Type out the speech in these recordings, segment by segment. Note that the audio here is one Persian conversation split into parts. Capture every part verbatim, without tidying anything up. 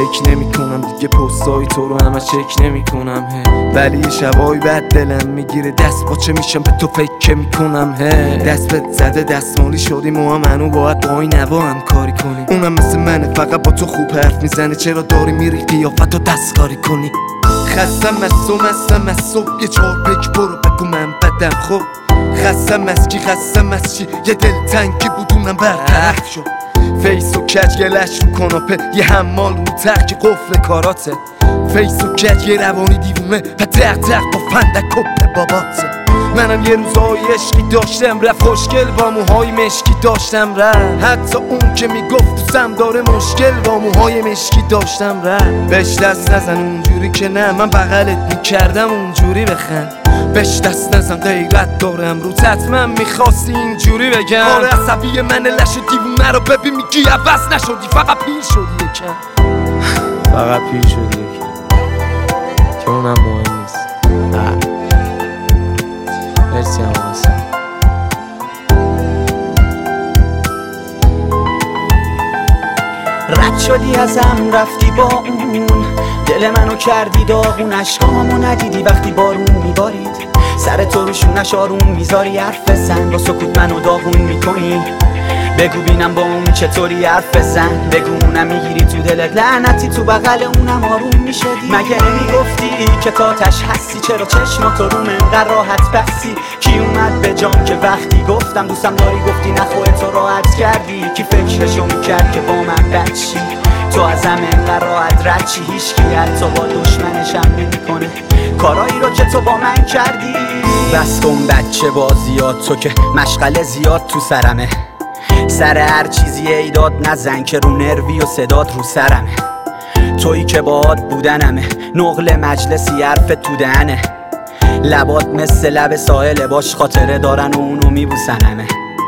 فکر نمی کنم دیگه پستای تو رو همه چک نمی کنم ولی یه شبایی بعد دلم میگیره دست با چه میشم به تو فکر میکنم دست بهت زده دستمالی شدیم و منو باید با این نوا هم کاری کنی. اونم مثل منه فقط با تو خوب حرف میزنه، چرا داری میری قیافتو دستکاری کنی؟ خستم از تو مستم از صبح یه چهار پیک برو بگو من بدم خب. خستم از کی خستم از چی یه دل تنگی بود اونم برطرف شد. فیس و کج گلش رو کناپه یه حمال رو ترک قفل کاراته. فیس و کج یه روانی دیوونه و دق دق با فندک کپ باباته. منم یه روزای عشقی داشتم رفت خوشگل با موهای مشکی داشتم رفت. حتی اون که میگفت دوستم داره مشکل با موهای مشکی داشتم رفت. بهش دست نزن اونجوری که نه من بغلت میکردم اونجوری بخند. بهش دست نزن غیرت دارم رو حتما میخواستی اینجوری بگم. آره عصبی من لش دیوونه رو ببین میگی عوض نشدی فقط پیر شدی یکم. فقط پیر شدی یکم که اونم مهم نیست. مرسی هم واسه رد شدی ازم رفتی با اون دل منو کردی داغون. عشقامو ندیدی وقتی بارون میبارید سر تو روشونش آروم میذاری حرف بزن. با سکوت منو داغون میکنی بگو بینم با اون چطوری حرف بزن. بگو اونم میگیری تو دلت لعنتی تو بغل اونم آروم میشدی. مگه نمیگفتی که تاتش هستی چرا چشماتو روم انقدر راحت بستی؟ کی اومد به جام که وقتی گفتم دوستم داری گفتی نه خودتو راحت کردی؟ کی فکرشو میکرد که با من بد شی؟ تو ازم انقدر راحت رد چی؟ هیچکی حتی با دشمنشم نمیکنه کارایی رو که تو با من کردی. بس کن بچه بازیات تو که مشغله زیاد تو سرمه. سر هر چیزی ایداد نزن که رو نروی و صدات رو سرمه. تویی که باهات بودنمه نقل مجلسی حرف تو دهنه. لبات مثل لب ساحله باش خاطره دارن و اونو میبوسنمه.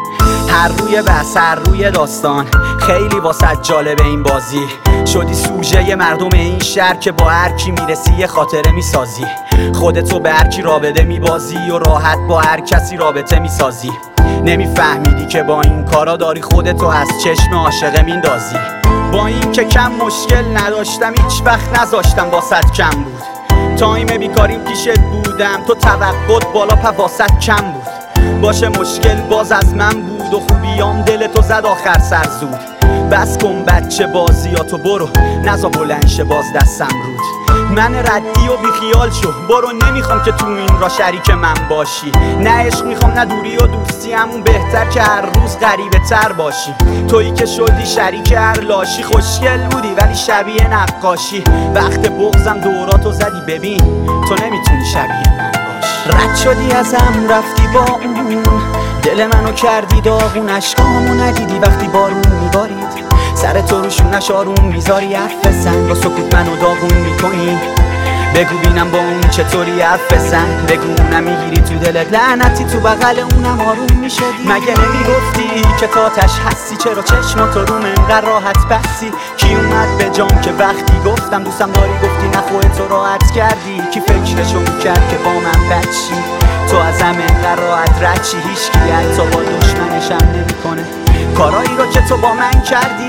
هر روی بحث هر روی داستان خیلی واسه جالبه این بازی. شدی سوژه مردم این شهر که با هر کی میرسی یه خاطره میسازی. خودتو به هر کی رابطه میبازی و راحت با هر کسی رابطه میسازی. نمیفهمیدی که با این کارا داری خودتو از چشم عاشقه میندازی. با این که کم مشکل نداشتم هیچ وقت نذاشتم واسط کم بود. تایم بیکاریم پیشت بودم تو توقعت بالا پا واسط کم بود. باشه مشکل باز از من بود و خوبیام دلتو زد آخر سر زود. بس کن بچه بازیاتو برو نزا بلنشه باز دستم رود. من ردی و بیخیال شو برو نمیخوام که تو این را شریک من باشی. نه عشق میخوام نه دوری و دوستی همون بهتر که هر روز غریبه تر باشی. تویی که شدی شریک هر لاشی خوشگل بودی ولی شبیه نقاشی. وقت بغضم دوراتو زدی ببین تو نمیتونی شبیه من باشی. رد شدی ازم رفتی با اون دل منو کردی داغون. عشقامو ندیدی وقتی بارون میبارید سر تو روشونش آروم میذاری حرف بزن. با سکوت منو داغون میکنی بگو بینم با اون چطوری حرف بزن. بگو اونم میگیری تو دلت لعنتی تو بغل اونم آروم میشدی. مگه نمیگفتی که تاتش هستی چرا چشماتو روم انقدر راحت بستی؟ کی اومد به جام که وقتی گفتم دوستم داری گفتی نه خودتو راحت کردی؟ کی فکرشو میکرد که با من بد شی؟ تو ازم انقدر راحت رد چی؟ هیچکی حتی با دشمنشم نمیکنه کارایی رو که تو با من کردی.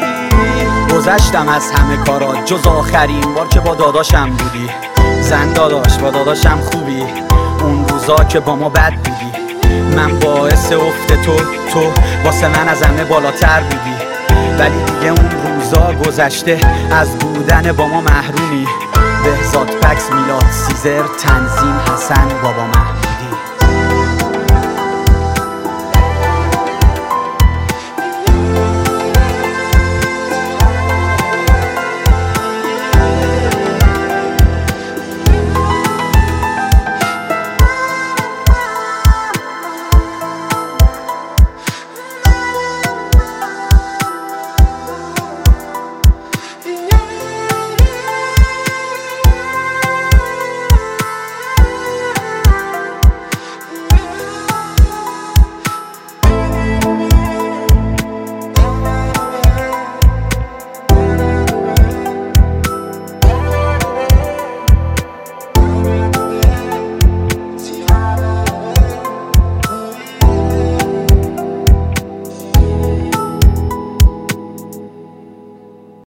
گذشتم از همه کارات جز آخرین بار که با داداشم بودی. زن داداش با داداشم خوبی اون روزا که با ما بد بودی. من باعث افت تو تو واسه من از همه بالاتر بودی. ولی دیگه اون روزا گذشته از بودن با ما محرومی. بهزاد پکس میلاد سیزر تنظیم حسن بابا محمود.